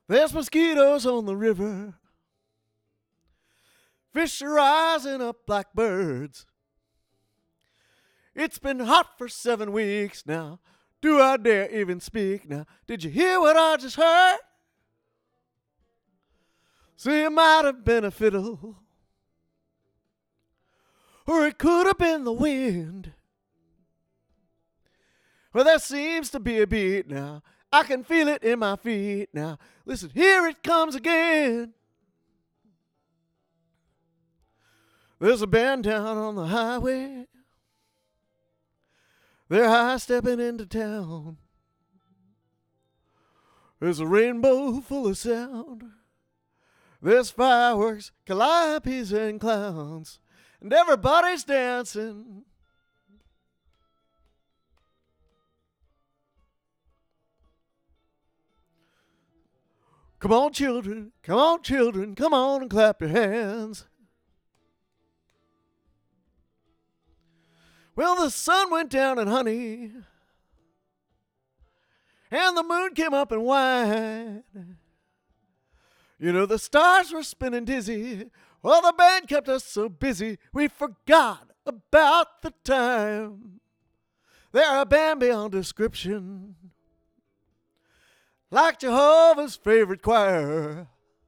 There's mosquitoes on the river. Fish are rising up like birds. It's been hot for 7 weeks now. Do I dare even speak now? Did you hear what I just heard? See, it might have been a fiddle, or it could have been the wind. Well, there seems to be a beat now. I can feel it in my feet now. Listen, here it comes again. There's a band down on the highway. They're high-stepping into town. There's a rainbow full of sound. There's fireworks, calliopes, and clowns. And everybody's dancing. Come on, children, come on, children, come on and clap your hands. Well, the sun went down in honey, and the moon came up in wine. You know, the stars were spinning dizzy, while the band kept us so busy, we forgot about the time. They're a band beyond description, like Jehovah's favorite choir.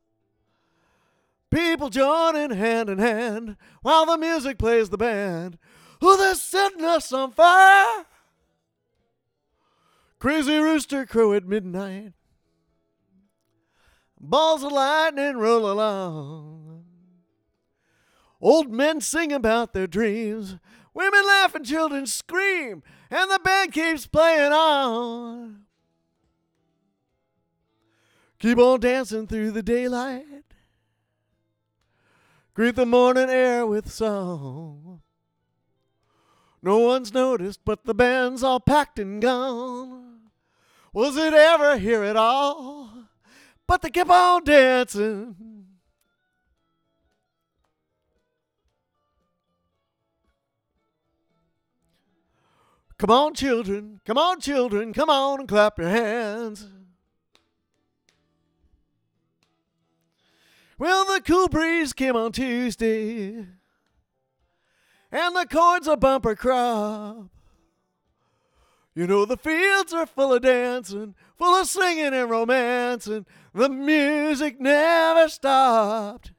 People joining hand in hand while the music plays the band. Oh, they're setting us on fire. Crazy rooster crow at midnight. Balls of lightning roll along. Old men sing about their dreams. Women laugh and children scream. And the band keeps playing on. Keep on dancing through the daylight. Greet the morning air with song. No one's noticed, but the band's all packed and gone. Was it ever here at all? But they kept on dancing. Come on, children, come on, children, come on and clap your hands. Well, the cool breeze came on Tuesday, and the chords a bumper crop. You know the fields are full of dancing, full of singing and romancing. The music never stopped.